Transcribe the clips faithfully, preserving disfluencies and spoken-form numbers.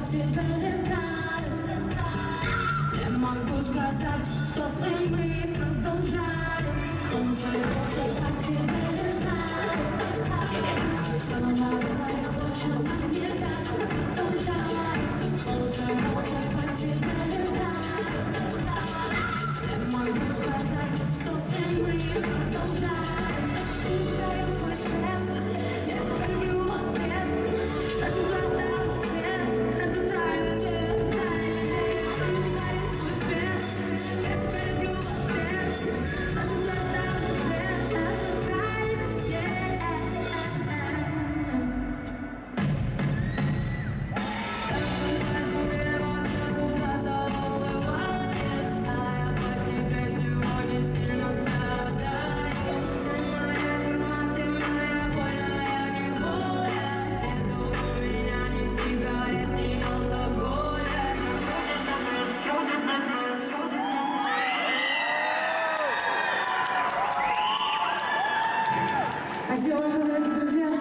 тебя летаю. Не могу сказать, стоп, и мы продолжаем. Солнце льется, как тебя летаю. Голова говорит, больше нам нельзя. Продолжаем. Солнце льется, как тебя летаю. Не могу сказать, стоп, и мы продолжаем. Ты даешь свой свет, я тебя люблю в ответ. Наши глаза в цвет, это тайна, тайна. Ты даешь свой свет, я тебя люблю в ответ. Наши глаза в цвет, это тайна. Спасибо большое, дорогие друзья.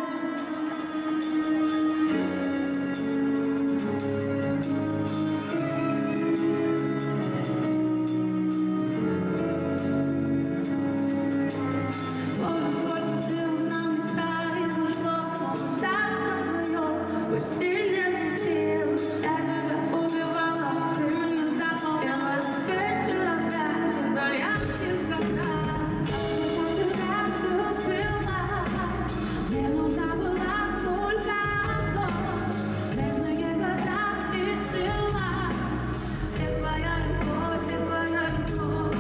Боже, сколько всего с нами произошло, но остаться вдвоем почти нет сил. Я тебя убивала, ты меня запомнила. Вечер опять удалялся из окна. Мне нужна была только одно, нежные глаза и сила. И твоя любовь, и твоя любовь.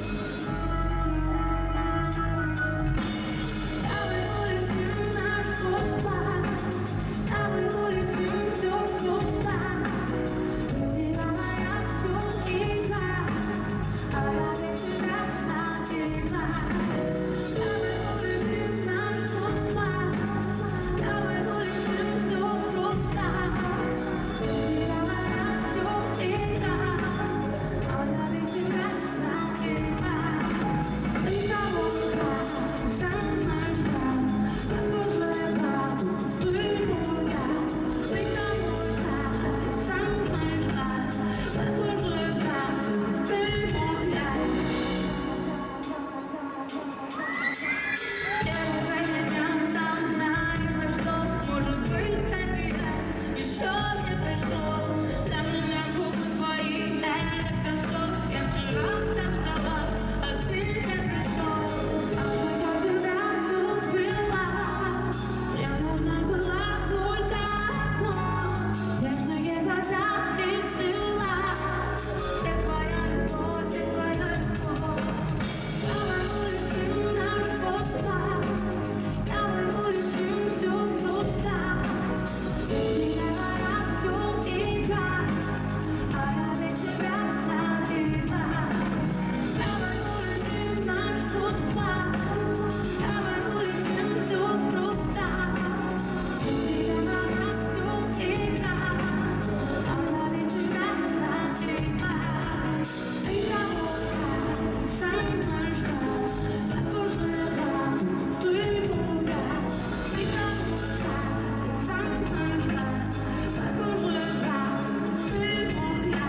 Давай улетим наш спать, давай улетим все просто. Ты моя все игра, а я без тебя навсегда. Давай улетим наш спать. Давай улетим все просто. Ты моя все игра, а я без тебя навсегда. Ты с тобой игра, ты сам знаешь как. Какой же я правду, ты моя. Ты с тобой игра, ты сам знаешь как. Какой же я правду, ты моя. Первый день сам знаешь, за что может быть хэппи-энд еще не пришел. Для меня губы твои, это хорошо. Я вчера так ждала, а ты не пришел. А я тебя любила, мне нужна была только одно, нежные глаза и сила. И твоя любовь, и твоя любовь. Давай улетим наш спать, давай улетим все просто. Ты моя все игра, а я без тебя навсегда. Давай улетим наш спать, давай улетим все просто. Ты моя все игра, а я без тебя навсегда. Ты тобой, ты сам знаешь как. Какой же я правду, ты моя. Ты тобой, ты сам знаешь как. Какой же я правду, ты моя.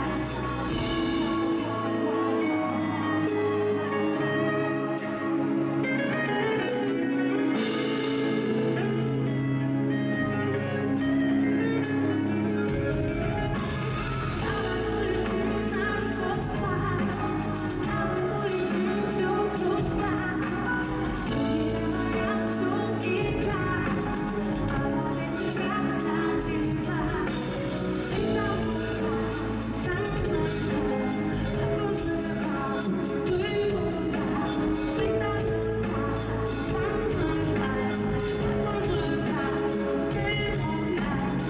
Давай улетим наш спать, давай улетим все просто. Ты моя все игра, а я без тебя навсегда. Ты тобой, ты сам знаешь как. Какой же я правду, ты моя. Ты тобой, ты сам знаешь как. Какой же я правду, ты моя.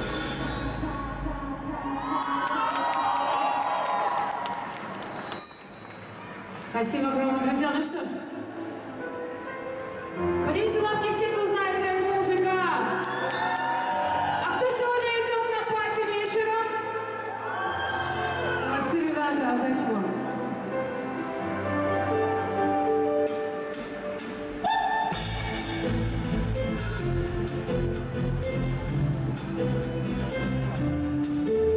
Спасибо огромное, друзья. Ну что ж, поднимите лапки все, кто знает тренд музыка. А кто сегодня идет на пати вечером? Молодцы, ребята, удачи вам. Thank you.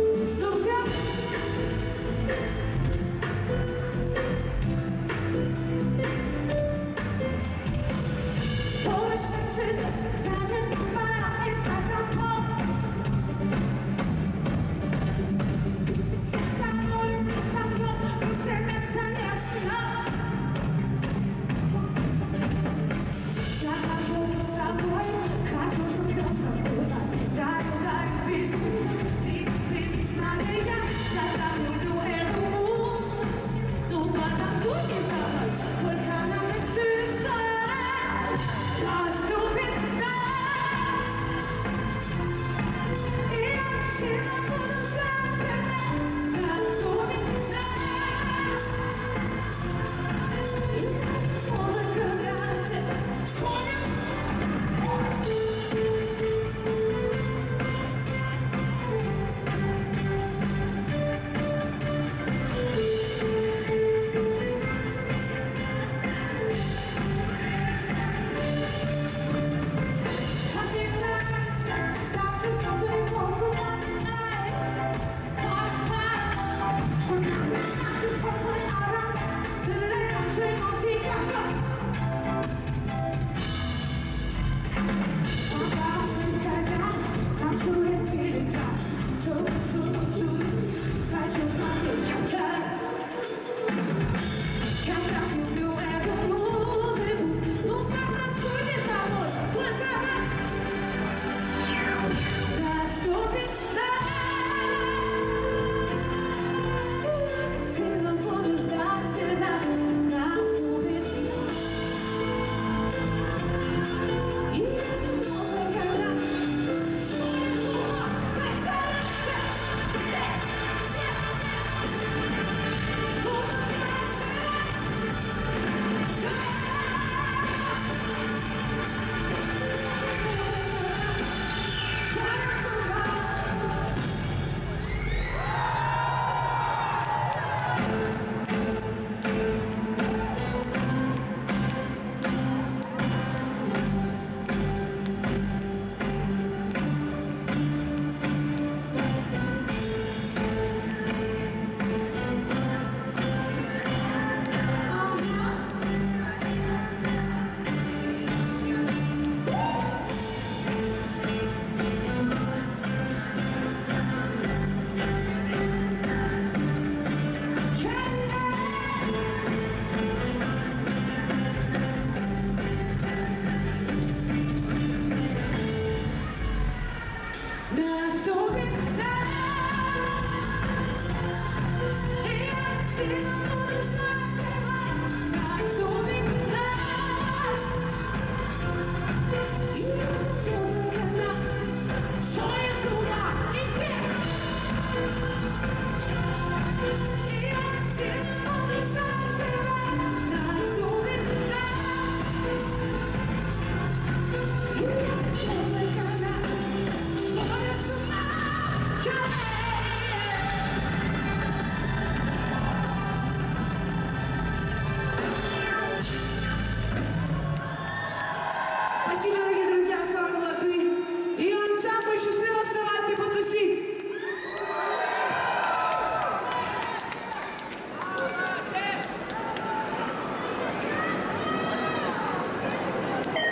Наступит ночь, и я сильно буду знать.